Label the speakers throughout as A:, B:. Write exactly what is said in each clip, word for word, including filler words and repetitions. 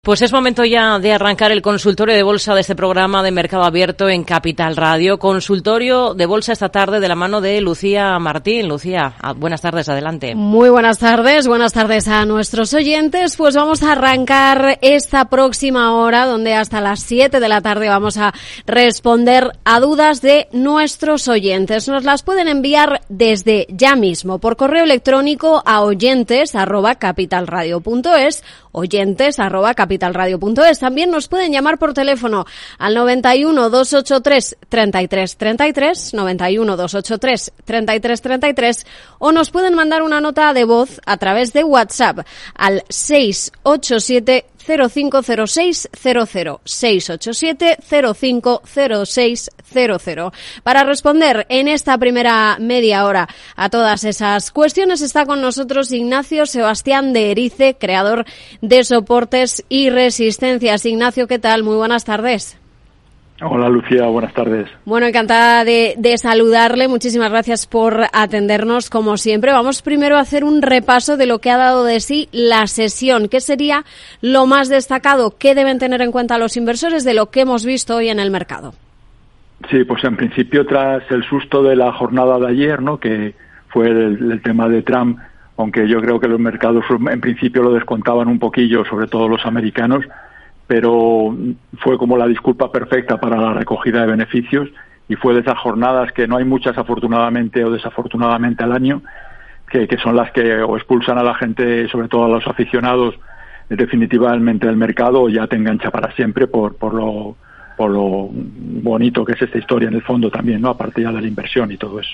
A: Pues es momento ya de arrancar el consultorio de bolsa de este programa de Mercado Abierto en Capital Radio. Consultorio de bolsa esta tarde de la mano de Lucía Martín. Lucía, buenas tardes, adelante.
B: Muy buenas tardes, buenas tardes a nuestros oyentes. Pues vamos a arrancar esta próxima hora, donde hasta las siete de la tarde vamos a responder a dudas de nuestros oyentes. Nos las pueden enviar desde ya mismo por correo electrónico a oyentes arroba capitalradio punto es, oyentes arroba capitalradio punto es. También nos pueden llamar por teléfono al noventa y uno, doscientos ochenta y tres, treinta y tres treinta y tres, noventa y uno, doscientos ochenta y tres, treinta y tres treinta y tres, o nos pueden mandar una nota de voz a través de WhatsApp al seis ocho siete cero cinco cero seis cero cero, seis ocho siete cero cinco cero seis cero cero. Para responder en esta primera media hora a todas esas cuestiones está con nosotros Ignacio Sebastián de Erice, creador de Soportes y Resistencias. Ignacio, ¿qué tal? Muy buenas tardes.
C: Hola Lucía, buenas tardes.
B: Bueno, encantada de, de saludarle. Muchísimas gracias por atendernos como siempre. Vamos primero a hacer un repaso de lo que ha dado de sí la sesión. ¿Qué sería lo más destacado? ¿Qué deben tener en cuenta los inversores de lo que hemos visto hoy en el mercado?
C: Sí, pues en principio tras el susto de la jornada de ayer, ¿no?, que fue el, el tema de Trump, aunque yo creo que los mercados en principio lo descontaban un poquillo, sobre todo los americanos, pero fue como la disculpa perfecta para la recogida de beneficios y fue de esas jornadas que no hay muchas afortunadamente o desafortunadamente al año, que, que son las que o expulsan a la gente, sobre todo a los aficionados, definitivamente del mercado, o ya te engancha para siempre por, por lo por lo bonito que es esta historia en el fondo también, ¿no?, aparte ya de la inversión y todo eso.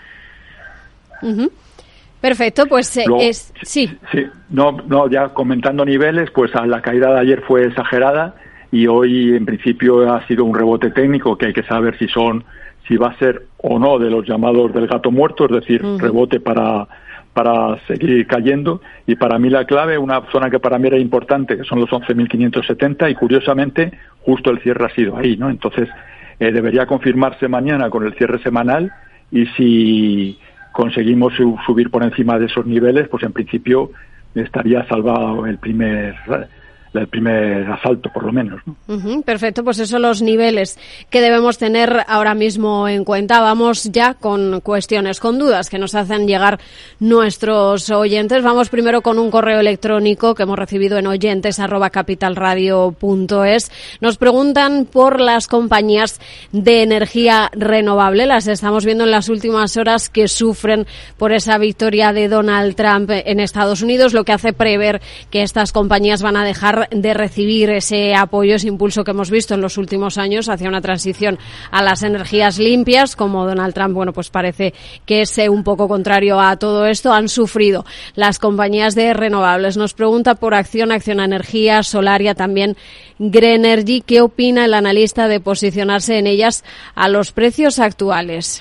B: Uh-huh. Perfecto, pues eh,
C: Luego,
B: es sí.
C: Sí, no, no, ya comentando niveles, pues la caída de ayer fue exagerada y hoy en principio ha sido un rebote técnico que hay que saber si son, si va a ser o no de los llamados del gato muerto, es decir, uh-huh. rebote para para seguir cayendo. Y para mí la clave, una zona que para mí era importante, que son los once mil quinientos setenta, y curiosamente justo el cierre ha sido ahí, ¿no? Entonces eh, debería confirmarse mañana con el cierre semanal, y si conseguimos subir por encima de esos niveles, pues en principio estaría salvado el primer el primer asalto, por lo menos, ¿no?
B: Uh-huh, perfecto, pues esos son los niveles que debemos tener ahora mismo en cuenta. Vamos ya con cuestiones, con dudas que nos hacen llegar nuestros oyentes. Vamos primero con un correo electrónico que hemos recibido en oyentes arroba capitalradio punto es. Nos preguntan por las compañías de energía renovable. Las estamos viendo en las últimas horas que sufren por esa victoria de Donald Trump en Estados Unidos, lo que hace prever que estas compañías van a dejar de recibir ese apoyo, ese impulso que hemos visto en los últimos años hacia una transición a las energías limpias. Como Donald Trump, bueno, pues parece que es un poco contrario a todo esto, han sufrido las compañías de renovables. Nos pregunta por Acción, Acciona Energía, Solaria, también Grenergy. ¿Qué opina el analista de posicionarse en ellas a los precios actuales?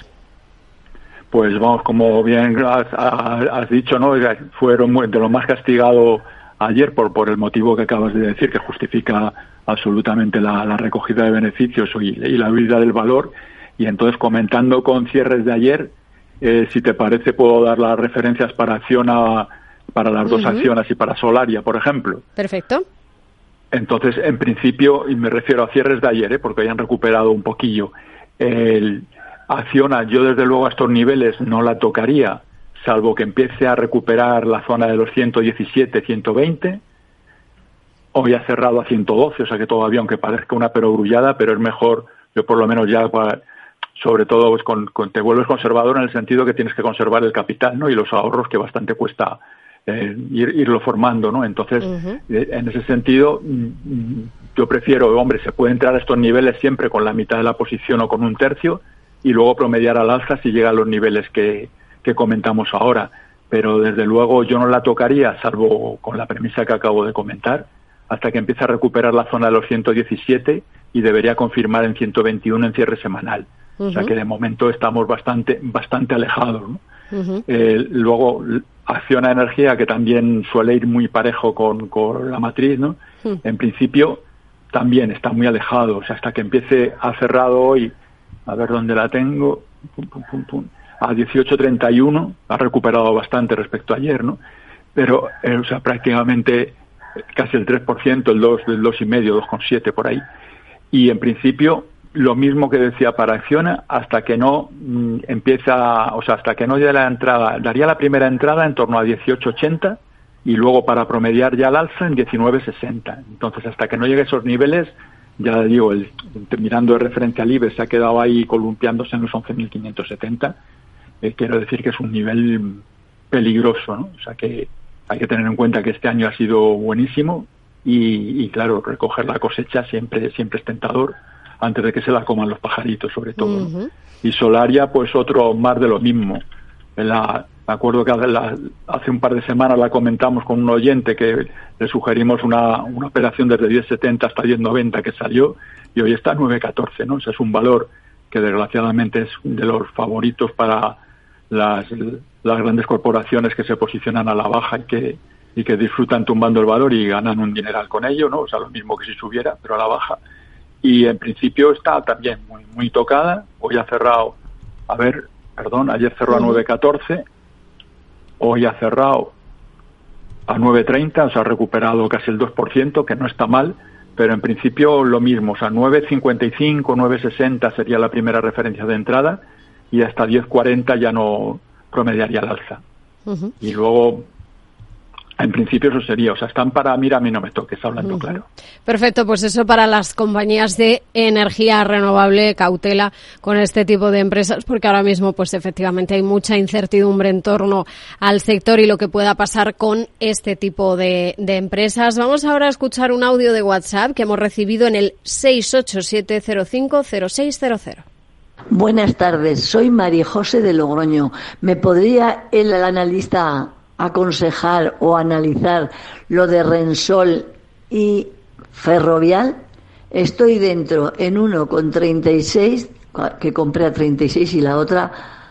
C: Pues vamos, como bien has, has dicho, ¿no?, fueron de lo más castigado ayer por por el motivo que acabas de decir, que justifica absolutamente la, la recogida de beneficios y, y la huida del valor. Y entonces, comentando con cierres de ayer, eh, si te parece, puedo dar las referencias para Acciona, para las uh-huh. dos Accionas y para Solaria, por ejemplo.
B: Perfecto.
C: Entonces, en principio, y me refiero a cierres de ayer, ¿eh?, porque hayan recuperado un poquillo, el Acciona, yo desde luego a estos niveles no la tocaría, salvo que empiece a recuperar la zona de los ciento diecisiete, ciento veinte. Hoy ha cerrado a ciento doce, o sea que todavía, aunque parezca una perogrullada, pero es mejor, yo por lo menos ya, para, sobre todo pues con, con, te vuelves conservador en el sentido que tienes que conservar el capital, ¿no?, y los ahorros, que bastante cuesta eh, ir, irlo formando, ¿no? Entonces, uh-huh. eh, en ese sentido, yo prefiero, hombre, se puede entrar a estos niveles siempre con la mitad de la posición o con un tercio, y luego promediar al alza si llega a los niveles que que comentamos ahora, pero desde luego yo no la tocaría, salvo con la premisa que acabo de comentar, hasta que empiece a recuperar la zona de los ciento diecisiete, y debería confirmar en ciento veintiuno en cierre semanal. Uh-huh. O sea que de momento estamos bastante bastante alejados, ¿no? Uh-huh. Eh, luego, Acciona Energía, que también suele ir muy parejo con, con la matriz, ¿no? Uh-huh. En principio también está muy alejado, o sea, hasta que empiece, a cerrado hoy, a ver dónde la tengo, pum, pum, pum, pum. A dieciocho treinta y uno, ha recuperado bastante respecto a ayer, ¿no? Pero, eh, o sea, prácticamente casi el tres por ciento, el dos, el dos coma cinco, dos coma siete por ahí. Y en principio lo mismo que decía para Acciona, hasta que no mm, empieza, o sea, hasta que no llegue la entrada, daría la primera entrada en torno a dieciocho ochenta y luego para promediar ya al alza en diecinueve sesenta. Entonces, hasta que no llegue a esos niveles, ya digo, el, mirando de referencia al I B E X se ha quedado ahí columpiándose en los once mil quinientos setenta. Eh, quiero decir que es un nivel peligroso, ¿no? O sea que hay que tener en cuenta que este año ha sido buenísimo y, y claro, recoger la cosecha siempre, siempre es tentador, antes de que se la coman los pajaritos, sobre todo, ¿no? Uh-huh. Y Solaria, pues otro más de lo mismo. La, me acuerdo que la, hace un par de semanas la comentamos con un oyente que le sugerimos una, una operación desde diez setenta hasta diez noventa que salió, y hoy está a nueve catorce, ¿no? O sea, es un valor que desgraciadamente es de los favoritos para las, las grandes corporaciones que se posicionan a la baja y que, y que disfrutan tumbando el valor y ganan un dineral con ello, ¿no? O sea, lo mismo que si subiera, pero a la baja. Y en principio está también muy muy tocada. Hoy ha cerrado, a ver, perdón, ayer cerró a nueve catorce, hoy ha cerrado a nueve treinta, o sea, ha recuperado casi el dos por ciento, que no está mal, pero en principio lo mismo, o sea, nueve cincuenta y cinco, nueve sesenta sería la primera referencia de entrada y hasta diez cuarenta ya no promediaría el alza. Uh-huh. Y luego, en principio eso sería, o sea, están para, mira, a mí no me toques, hablando uh-huh. claro.
B: Perfecto, pues eso para las compañías de energía renovable, cautela con este tipo de empresas, porque ahora mismo pues efectivamente hay mucha incertidumbre en torno al sector y lo que pueda pasar con este tipo de, de empresas. Vamos ahora a escuchar un audio de WhatsApp que hemos recibido en el seis ocho siete cero cinco cero seis cero cero.
D: Buenas tardes, soy María José de Logroño. ¿Me podría el analista aconsejar o analizar lo de Repsol y Ferrovial? Estoy dentro en uno con treinta y seis, que compré a treinta y seis, y la otra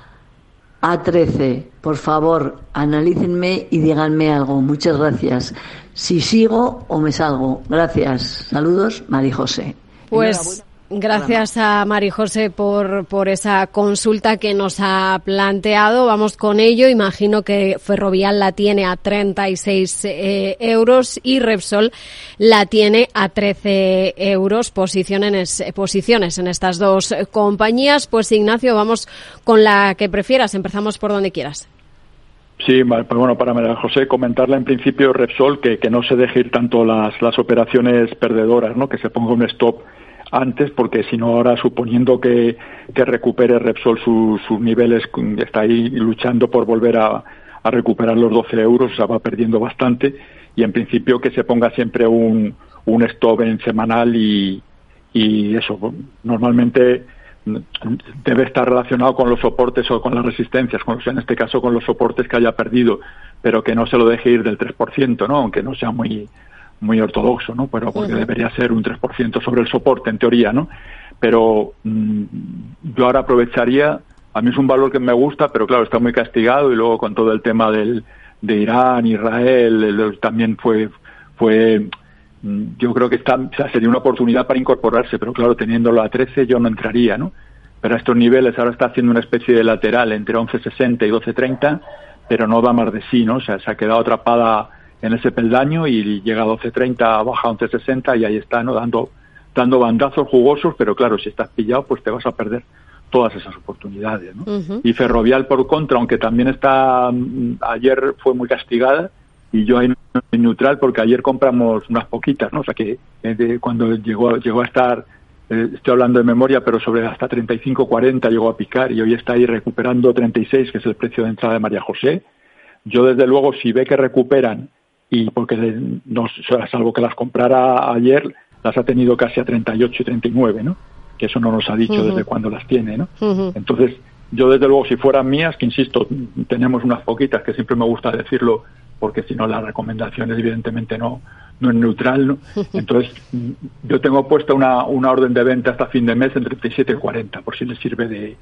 D: a trece. Por favor, analícenme y díganme algo. Muchas gracias. Si sigo o me salgo. Gracias. Saludos, María José.
B: Pues gracias a María José por, por esa consulta que nos ha planteado. Vamos con ello. Imagino que Ferrovial la tiene a treinta y seis eh, euros y Repsol la tiene a trece euros. Posiciones, posiciones en estas dos compañías. Pues Ignacio, vamos con la que prefieras. Empezamos por donde quieras.
C: Sí, pues bueno, para María José comentarla en principio Repsol, que, que no se deje ir tanto las, las operaciones perdedoras, ¿no? Que se ponga un stop antes, porque si no ahora, suponiendo que, que recupere Repsol sus, sus niveles, está ahí luchando por volver a, a recuperar los doce euros, o sea, va perdiendo bastante, y en principio que se ponga siempre un, un stop en semanal y, y eso, normalmente debe estar relacionado con los soportes o con las resistencias, con los, en este caso con los soportes que haya perdido, pero que no se lo deje ir del tres por ciento, ¿no? Aunque no sea muy muy ortodoxo, ¿no? Pero porque uh-huh. debería ser un tres por ciento sobre el soporte, en teoría, ¿no? Pero mmm, yo ahora aprovecharía, a mí es un valor que me gusta, pero claro, está muy castigado, y luego con todo el tema del de Irán, Israel, el, también fue, fue yo creo que está, o sea, sería una oportunidad para incorporarse, pero claro, teniéndolo a trece yo no entraría, ¿no? Pero a estos niveles ahora está haciendo una especie de lateral entre once sesenta y doce treinta, pero no da más de sí, ¿no? O sea, se ha quedado atrapada en ese peldaño y llega a doce treinta, baja a once sesenta y ahí está, ¿no? Dando, dando bandazos jugosos, pero claro, si estás pillado, pues te vas a perder todas esas oportunidades, ¿no? Uh-huh. Y Ferrovial, por contra, aunque también está, ayer fue muy castigada, y yo ahí no soy neutral, porque ayer compramos unas poquitas, ¿no? O sea que eh, cuando llegó, llegó a estar, eh, estoy hablando de memoria, pero sobre hasta treinta y cinco cuarenta llegó a picar, y hoy está ahí recuperando treinta y seis, que es el precio de entrada de María José. Yo, desde luego, si ve que recuperan, y porque no, salvo que las comprara ayer, las ha tenido casi a treinta y ocho y treinta y nueve, ¿no? Que eso no nos ha dicho uh-huh. desde cuándo las tiene, ¿no? Uh-huh. Entonces, yo desde luego, si fueran mías, que insisto, tenemos unas poquitas, que siempre me gusta decirlo, porque si no la recomendación evidentemente no, no es neutral, ¿no? Entonces, yo tengo puesta una, una orden de venta hasta fin de mes en treinta y siete cuarenta, por si les sirve de,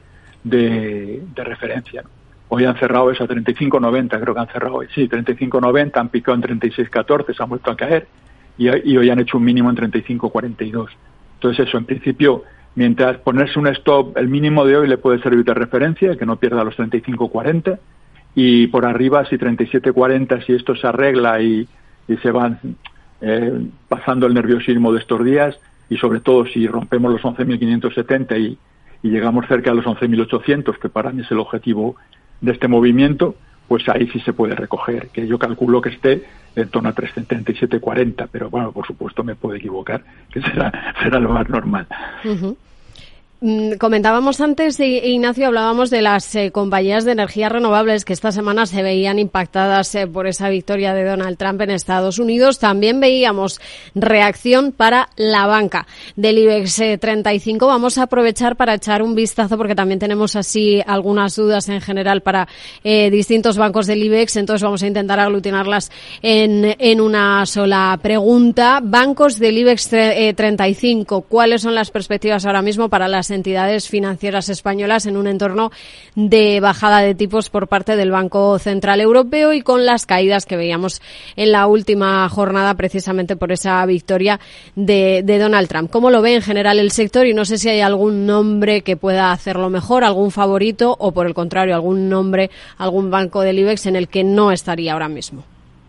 C: de, de referencia, ¿no? Hoy han cerrado eso a treinta y cinco noventa, creo que han cerrado hoy. Sí, treinta y cinco noventa, han picado en treinta y seis catorce, se han vuelto a caer, y, y hoy han hecho un mínimo en treinta y cinco cuarenta y dos. Entonces eso, en principio, mientras ponerse un stop, el mínimo de hoy le puede servir de referencia, que no pierda los treinta y cinco cuarenta, y por arriba, si treinta y siete cuarenta, si esto se arregla y, y se van, eh, pasando el nerviosismo de estos días y sobre todo si rompemos los once mil quinientos setenta y, y llegamos cerca de los once mil ochocientos, que para mí es el objetivo de este movimiento, pues ahí sí se puede recoger, que yo calculo que esté en torno a tres setenta y siete cuarenta, pero bueno, por supuesto me puedo equivocar, que será, será lo más normal.
B: Uh-huh. Comentábamos antes, Ignacio, hablábamos de las eh, compañías de energías renovables que esta semana se veían impactadas eh, por esa victoria de Donald Trump en Estados Unidos. También veíamos reacción para la banca del IBEX eh, treinta y cinco. Vamos a aprovechar para echar un vistazo porque también tenemos así algunas dudas en general para eh, distintos bancos del IBEX. Entonces vamos a intentar aglutinarlas en, en una sola pregunta. Bancos del IBEX treinta y cinco, ¿cuáles son las perspectivas ahora mismo para las entidades financieras españolas en un entorno de bajada de tipos por parte del Banco Central Europeo y con las caídas que veíamos en la última jornada precisamente por esa victoria de, de Donald Trump? ¿Cómo lo ve en general el sector? Y no sé si hay algún nombre que pueda hacerlo mejor, algún favorito o por el contrario algún nombre, algún banco del IBEX en el que no estaría ahora mismo.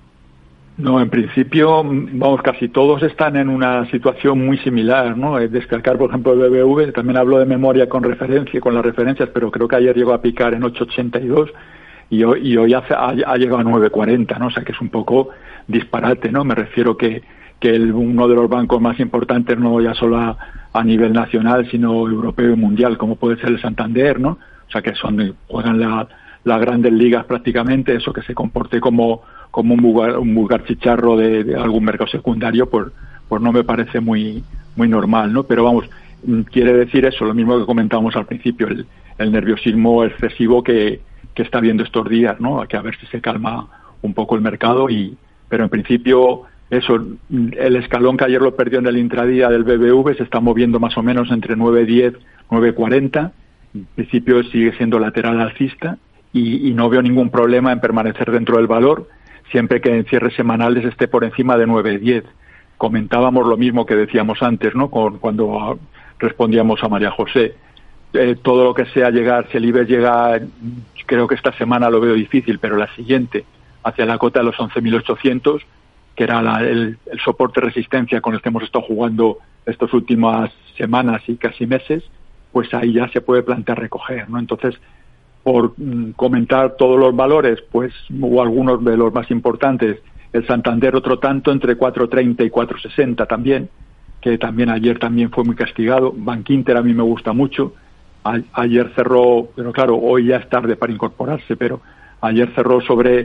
C: No, en principio, vamos, casi todos están en una situación muy similar, ¿no? Descargar, por ejemplo, el B B V, también hablo de memoria con referencia, con las referencias, pero creo que ayer llegó a picar en ocho ochenta y dos y hoy, y hoy hace, ha, ha llegado a nueve cuarenta, ¿no? O sea que es un poco disparate, ¿no? Me refiero que, que el, uno de los bancos más importantes, no ya solo a, a nivel nacional, sino europeo y mundial, como puede ser el Santander, ¿no? O sea que son, juegan la, las grandes ligas prácticamente, eso que se comporte como como un vulgar, un vulgar chicharro de, de algún mercado secundario, pues, pues no me parece muy muy normal, ¿no? Pero vamos, quiere decir eso, lo mismo que comentábamos al principio, el, el nerviosismo excesivo que, que está viendo estos días, ¿no? Que a ver si se calma un poco el mercado, y pero en principio eso, el escalón que ayer lo perdió en el intradía del B B V se está moviendo más o menos entre nueve diez, nueve cuarenta, en principio sigue siendo lateral alcista y, y no veo ningún problema en permanecer dentro del valor, siempre que en cierres semanales esté por encima de nueve diez. Comentábamos lo mismo que decíamos antes, ¿no? Con, cuando respondíamos a María José. Eh, todo lo que sea llegar, si el IBEX llega, creo que esta semana lo veo difícil, pero la siguiente, hacia la cota de los once mil ochocientos, que era la, el, el soporte resistencia con el que hemos estado jugando estas últimas semanas y casi meses, pues ahí ya se puede plantear recoger, ¿no? Entonces, por mm, comentar todos los valores, pues hubo algunos de los más importantes, el Santander otro tanto, entre cuatro treinta y cuatro sesenta también, que también ayer también fue muy castigado. Bankinter a mí me gusta mucho, a, ayer cerró, pero claro, hoy ya es tarde para incorporarse, pero ayer cerró sobre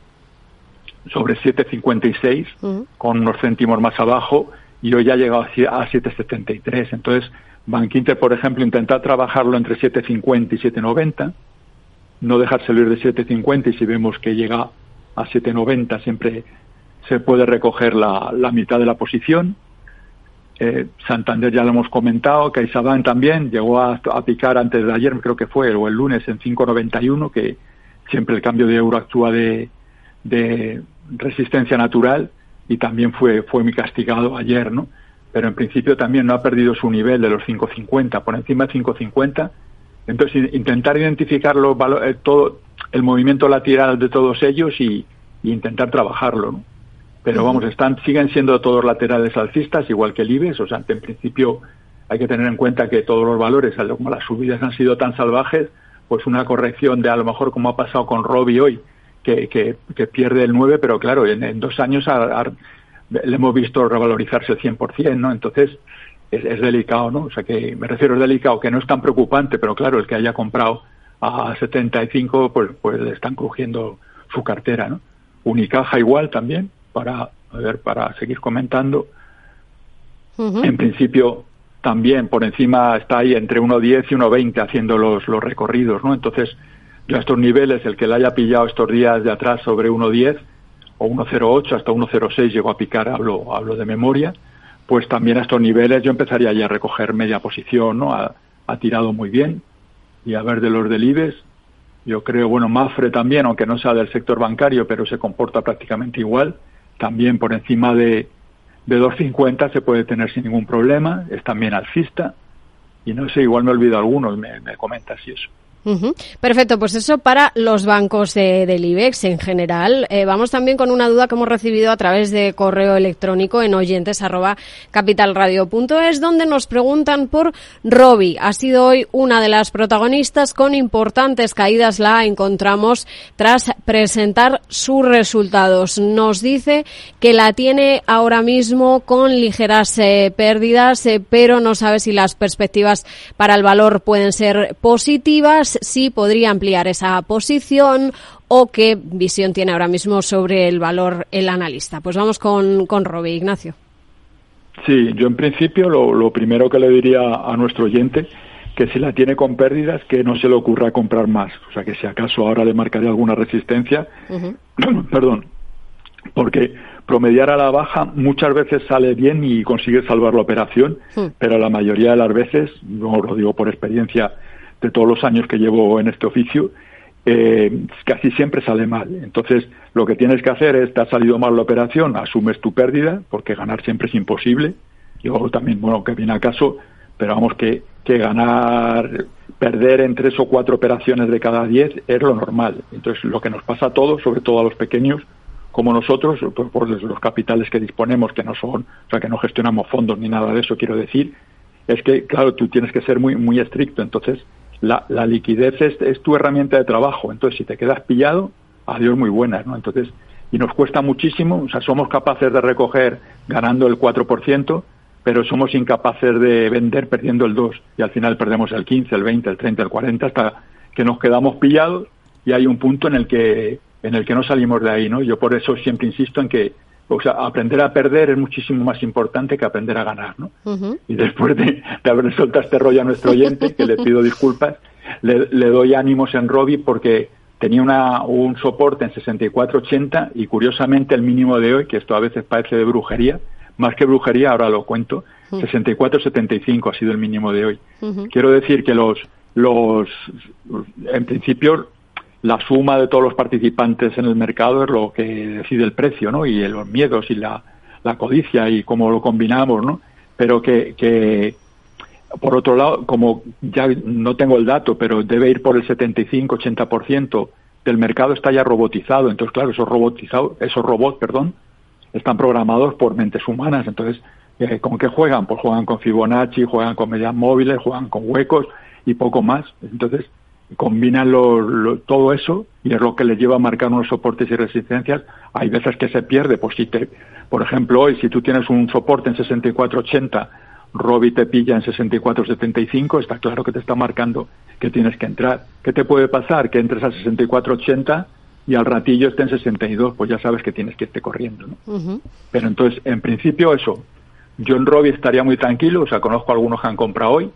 C: sobre siete cincuenta y seis, uh-huh, con unos céntimos más abajo, y hoy ya ha llegado a siete setenta y tres. Entonces, Bankinter, por ejemplo, intentar trabajarlo entre siete cincuenta y siete noventa, no dejárselo ir de siete cincuenta, y si vemos que llega a siete noventa siempre se puede recoger la, la mitad de la posición. Eh, Santander ya lo hemos comentado, CaixaBank también llegó a, a picar antes de ayer, creo que fue, o el lunes, en cinco noventa y uno, que siempre el cambio de euro actúa de, de resistencia natural, y también fue fue muy castigado ayer, ¿no? Pero en principio también no ha perdido su nivel de los cinco cincuenta, por encima de cinco cincuenta. Entonces, intentar identificar los valores, todo el movimiento lateral de todos ellos y, y intentar trabajarlo, ¿no? Pero vamos, están siguen siendo todos laterales alcistas, igual que el IBEX. O sea, en principio hay que tener en cuenta que todos los valores, como las subidas han sido tan salvajes, pues una corrección de a lo mejor como ha pasado con Robi hoy, que, que, que pierde el nueve, pero claro, en, en dos años ha, ha, le hemos visto revalorizarse el cien por ciento, ¿no? Entonces, Es, es delicado, ¿no? O sea, que me refiero, es delicado, que no es tan preocupante, pero claro, el que haya comprado a setenta y cinco, pues pues le están crujiendo su cartera, ¿no? Unicaja igual también, para a ver, para seguir comentando. Uh-huh. En principio, también por encima está ahí entre uno diez y uno veinte haciendo los, los recorridos, ¿no? Entonces, yo a estos niveles, el que le haya pillado estos días de atrás sobre uno diez o uno cero ocho hasta uno cero seis llegó a picar, hablo, hablo de memoria, pues también a estos niveles yo empezaría ya a recoger media posición, ¿no? Ha, ha tirado muy bien. Y a ver, de los del IBEX, yo creo, bueno, Mafre también, aunque no sea del sector bancario, pero se comporta prácticamente igual, también por encima de, de dos cincuenta se puede tener sin ningún problema, es también alcista, y no sé, igual me olvido algunos, me, me comentas y eso.
B: Uh-huh. Perfecto, pues eso para los bancos de, del IBEX en general. Eh, vamos también con una duda que hemos recibido a través de correo electrónico en oyentes arroba capitalradio punto es, donde nos preguntan por Robi. Ha sido hoy una de las protagonistas con importantes caídas. La encontramos tras presentar sus resultados. Nos dice que la tiene ahora mismo con ligeras eh, pérdidas, eh, pero no sabe si las perspectivas para el valor pueden ser positivas, si podría ampliar esa posición o qué visión tiene ahora mismo sobre el valor el analista. Pues vamos con, con Robi, Ignacio.
C: Sí, yo en principio lo, lo primero que le diría a nuestro oyente, que si la tiene con pérdidas, que no se le ocurra comprar más. O sea, que si acaso ahora le marcaría alguna resistencia, uh-huh. perdón, porque promediar a la baja muchas veces sale bien y consigue salvar la operación, uh-huh. pero la mayoría de las veces, no lo digo por experiencia de todos los años que llevo en este oficio, eh, casi siempre sale mal. Entonces, lo que tienes que hacer es, te ha salido mal la operación, asumes tu pérdida, porque ganar siempre es imposible. Yo también, bueno, que viene a caso, pero vamos, que, que ganar, perder en tres o cuatro operaciones de cada diez es lo normal. Entonces, lo que nos pasa a todos, sobre todo a los pequeños, como nosotros, pues por los capitales que disponemos, que no son, o sea, que no gestionamos fondos ni nada de eso, quiero decir, es que, claro, tú tienes que ser muy, muy estricto. Entonces, La, la liquidez es, es tu herramienta de trabajo. Entonces, si te quedas pillado, adiós muy buenas, ¿no? Entonces, y nos cuesta muchísimo, o sea, somos capaces de recoger ganando el cuatro por ciento, pero somos incapaces de vender perdiendo el dos por ciento, y al final perdemos el quince, el veinte, el treinta, el cuarenta, hasta que nos quedamos pillados, y hay un punto en el que en el que no salimos de ahí, ¿no? Yo por eso siempre insisto en que, o sea, aprender a perder es muchísimo más importante que aprender a ganar, ¿no? Uh-huh. Y después de, de haber soltado este rollo a nuestro oyente, que le pido disculpas, le, le doy ánimos en Robi porque tenía una, un soporte en sesenta y cuatro ochenta y curiosamente el mínimo de hoy, que esto a veces parece de brujería, más que brujería, ahora lo cuento, uh-huh. sesenta y cuatro setenta y cinco ha sido el mínimo de hoy. Uh-huh. Quiero decir que los, los, en principio, la suma de todos los participantes en el mercado es lo que decide el precio, ¿no? Y los miedos y la, la codicia y cómo lo combinamos, ¿no? Pero que, que, por otro lado, como ya no tengo el dato, pero debe ir por el setenta y cinco ochenta por ciento del mercado está ya robotizado. Entonces, claro, esos robotizados, esos robots, perdón, están programados por mentes humanas. Entonces, eh, ¿con qué juegan? Pues juegan con Fibonacci, juegan con medias móviles, juegan con huecos y poco más. Entonces, combinan lo, lo, todo eso y es lo que les lleva a marcar unos soportes y resistencias. Hay veces que se pierde, pues si te, por ejemplo, hoy si tú tienes un soporte en sesenta y cuatro ochenta, Robi te pilla en sesenta y cuatro setenta y cinco, está claro que te está marcando que tienes que entrar. ¿Qué te puede pasar? Que entres a sesenta y cuatro ochenta y al ratillo esté en sesenta y dos, pues ya sabes que tienes que irte corriendo, ¿no? Uh-huh. Pero entonces, en principio eso, yo en Robi estaría muy tranquilo, o sea, conozco a algunos que han comprado hoy.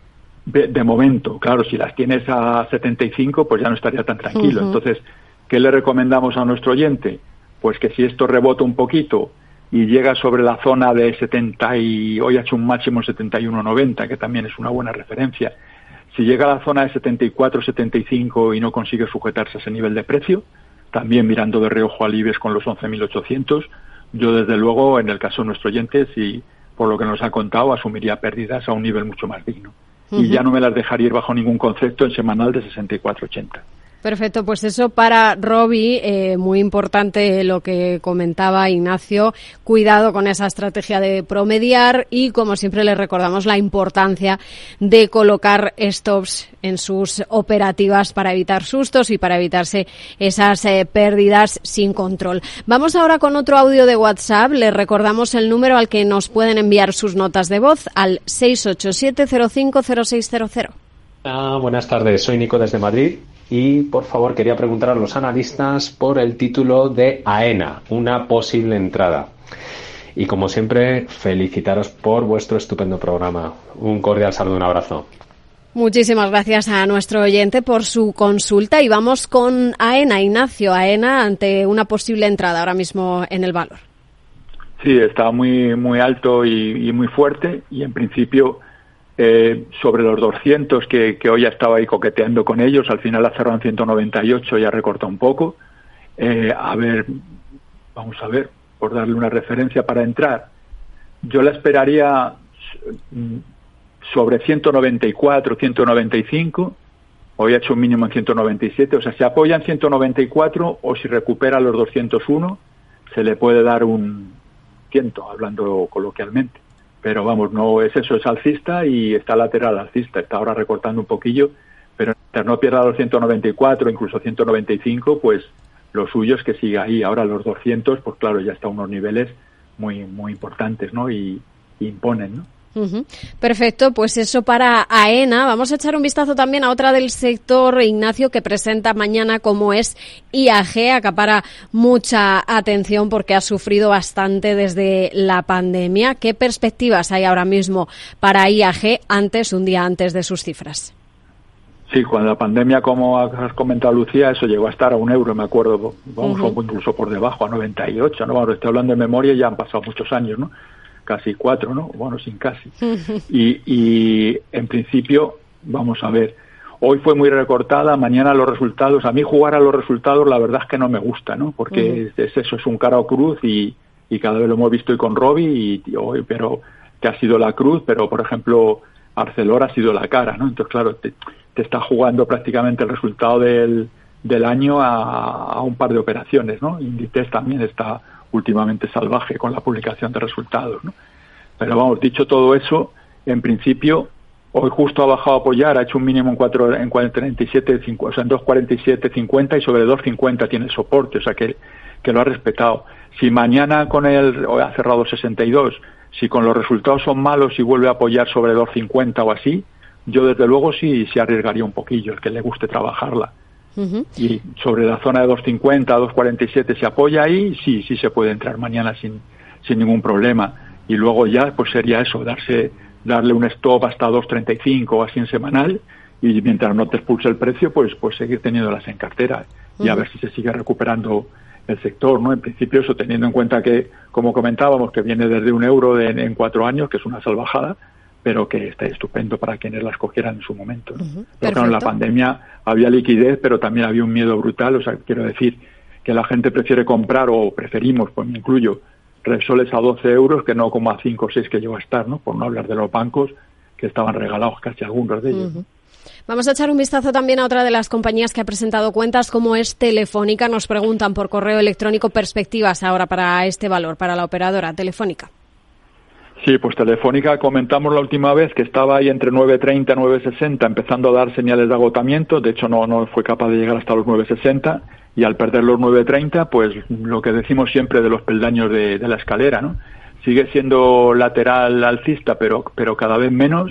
C: De, de momento, claro, si las tienes a setenta y cinco, pues ya no estaría tan tranquilo. Uh-huh. Entonces, ¿qué le recomendamos a nuestro oyente? Pues que si esto rebota un poquito y llega sobre la zona de setenta y hoy ha hecho un máximo setenta y uno noventa, que también es una buena referencia. Si llega a la zona de setenta y cuatro setenta y cinco y no consigue sujetarse a ese nivel de precio, también mirando de reojo al IBEX con los once mil ochocientos, yo desde luego, en el caso de nuestro oyente, si por lo que nos ha contado, asumiría pérdidas a un nivel mucho más digno. Uh-huh. Y ya no me las dejaría ir bajo ningún concepto en semanal de sesenta y cuatro ochenta.
B: Perfecto, pues eso para Robi, eh, muy importante lo que comentaba Ignacio, cuidado con esa estrategia de promediar y, como siempre, le recordamos la importancia de colocar stops en sus operativas para evitar sustos y para evitarse esas eh, pérdidas sin control. Vamos ahora con otro audio de WhatsApp. Les recordamos el número al que nos pueden enviar sus notas de voz al seis ocho siete cero cinco cero seis cero cero.
E: Ah, buenas tardes, soy Nico desde Madrid. Y, por favor, quería preguntar a los analistas por el título de AENA, una posible entrada. Y, como siempre, felicitaros por vuestro estupendo programa. Un cordial saludo, un abrazo.
B: Muchísimas gracias a nuestro oyente por su consulta. Y vamos con AENA, Ignacio. AENA ante una posible entrada ahora mismo en el valor.
C: Sí, está muy, muy alto y, y muy fuerte. Y, en principio... Eh, sobre los doscientos que, que hoy ya estaba ahí coqueteando con ellos, al final ha cerrado en ciento noventa y ocho, ya recorta un poco. Eh, a ver, vamos a ver, por darle una referencia para entrar, yo la esperaría sobre ciento noventa y cuatro, ciento noventa y cinco hoy ha hecho un mínimo en ciento noventa y siete, o sea, se apoya en ciento noventa y cuatro o si recupera los doscientos uno, se le puede dar un ciento, hablando coloquialmente. Pero vamos, no es eso, es alcista y está lateral alcista, está ahora recortando un poquillo, pero mientras no pierda los ciento noventa y cuatro, incluso ciento noventa y cinco, pues lo suyo es que siga ahí. Ahora los doscientos, pues claro, ya está a unos niveles muy muy importantes, ¿no? Y, y imponen, ¿no?
B: Uh-huh. Perfecto, pues eso para AENA. Vamos a echar un vistazo también a otra del sector, Ignacio, que presenta mañana, como es I A G. Acapara mucha atención porque ha sufrido bastante desde la pandemia. ¿Qué perspectivas hay ahora mismo para I A G antes, un día antes de sus cifras?
C: Sí, cuando la pandemia, como has comentado, Lucía, eso llegó a estar a un euro, me acuerdo, vamos, uh-huh. incluso por debajo, a noventa y ocho, ¿no? Bueno, estoy hablando de memoria y ya han pasado muchos años, ¿no? Casi cuatro, ¿no? Bueno, sin casi. Y, y en principio, vamos a ver, hoy fue muy recortada, mañana los resultados, a mí jugar a los resultados la verdad es que no me gusta, ¿no? Porque uh-huh. es eso, es un cara o cruz y, y cada vez lo hemos visto y con Robi, y, y hoy, pero que ha sido la cruz, pero por ejemplo Arcelor ha sido la cara, ¿no? Entonces claro, te, te está jugando prácticamente el resultado del, del año a, a un par de operaciones, ¿no? Inditex también está últimamente salvaje con la publicación de resultados, ¿no? Pero vamos, dicho todo eso, en principio, hoy justo ha bajado a apoyar, ha hecho un mínimo en cuatro en treinta y siete, o sea, en dos cuarenta y siete cincuenta y sobre dos cincuenta tiene soporte, o sea que, que lo ha respetado. Si mañana con él, hoy ha cerrado sesenta y dos, si con los resultados son malos y vuelve a apoyar sobre dos cincuenta o así, yo desde luego sí, sí arriesgaría un poquillo, el que le guste trabajarla. Uh-huh. Y sobre la zona de dos cincuenta, dos cuarenta y siete se apoya ahí, sí, sí se puede entrar mañana sin, sin ningún problema. Y luego ya pues sería eso, darse darle un stop hasta dos treinta y cinco o así en semanal, y mientras no te expulse el precio, pues pues seguir teniéndolas en cartera y uh-huh. a ver si se sigue recuperando el sector, ¿no? En principio eso, teniendo en cuenta que, como comentábamos, que viene desde un euro de, en cuatro años, que es una salvajada, pero que está estupendo para quienes las cogieran en su momento, ¿no? Uh-huh. Pero claro, en la pandemia había liquidez, pero también había un miedo brutal, o sea, quiero decir que la gente prefiere comprar, o preferimos, pues me incluyo, Repsoles a doce euros que no como a cinco o seis que llegó a estar, ¿no? Por no hablar de los bancos, que estaban regalados casi algunos de ellos, uh-huh. ¿no?
B: Vamos a echar un vistazo también a otra de las compañías que ha presentado cuentas, como es Telefónica. Nos preguntan por correo electrónico perspectivas ahora para este valor, para la operadora Telefónica.
C: Sí, pues Telefónica, comentamos la última vez que estaba ahí entre nueve treinta y nueve sesenta, empezando a dar señales de agotamiento. De hecho, no, no fue capaz de llegar hasta los nueve sesenta, y al perder los nueve treinta, pues lo que decimos siempre de los peldaños de, de la escalera, ¿no? Sigue siendo lateral alcista, pero, pero cada vez menos,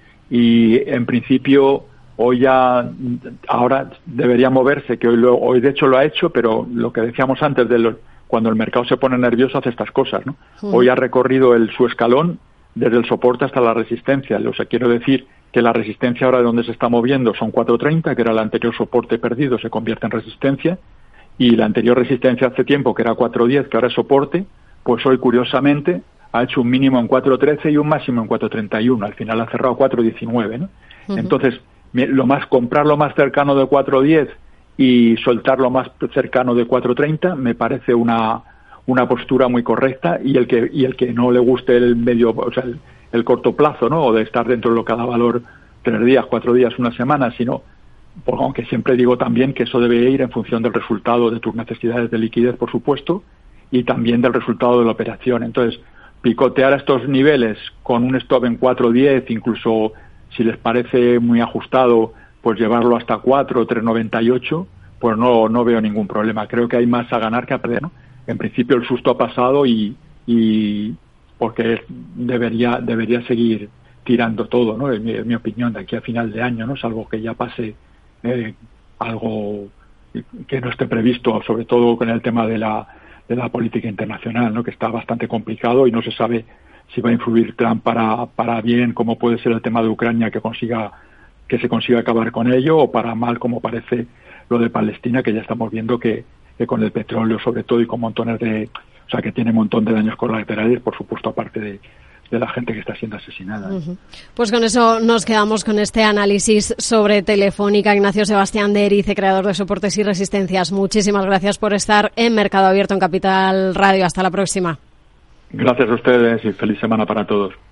C: y en principio hoy ya, ahora debería moverse, que hoy, lo, hoy de hecho lo ha hecho, pero lo que decíamos antes de los, cuando el mercado se pone nervioso hace estas cosas, ¿no? Sí. Hoy ha recorrido el, su escalón desde el soporte hasta la resistencia. O sea, quiero decir que la resistencia ahora de donde se está moviendo son cuatro treinta, que era el anterior soporte perdido, se convierte en resistencia, y la anterior resistencia hace tiempo, que era cuatro diez, que ahora es soporte, pues hoy curiosamente ha hecho un mínimo en cuatro trece y un máximo en cuatro treinta y uno. Al final ha cerrado cuatro diecinueve, ¿no? Uh-huh. Entonces, lo más, comprar lo más cercano de cuatro diez y soltar lo más cercano de cuatro treinta me parece una una postura muy correcta, y el que y el que no le guste el medio, o sea, el, el corto plazo, ¿no? O de estar dentro de lo que da valor tres días, cuatro días, una semana, sino, pues, aunque siempre digo también que eso debe ir en función del resultado de tus necesidades de liquidez, por supuesto, y también del resultado de la operación. Entonces, picotear a estos niveles con un stop en cuatro diez, incluso si les parece muy ajustado, pues llevarlo hasta cuatro, tres noventa y ocho, pues no no veo ningún problema. Creo que hay más a ganar que a perder, ¿no? En principio el susto ha pasado y y porque debería debería seguir tirando todo, ¿no? En mi, en mi opinión, de aquí a final de año, ¿no? Salvo que ya pase eh, algo que no esté previsto, sobre todo con el tema de la de la política internacional, ¿no? Que está bastante complicado y no se sabe si va a influir Trump para para bien, como puede ser el tema de Ucrania, que consiga que se consiga acabar con ello, o para mal, como parece lo de Palestina, que ya estamos viendo que, que con el petróleo sobre todo, y con montones de, o sea, que tiene un montón de daños colaterales, por supuesto, aparte de, de la gente que está siendo asesinada.
B: Uh-huh. Pues con eso nos quedamos con este análisis sobre Telefónica. Ignacio Sebastián de Erice, creador de Soportes y Resistencias, muchísimas gracias por estar en Mercado Abierto en Capital Radio. Hasta la próxima.
C: Gracias a ustedes y feliz semana para todos.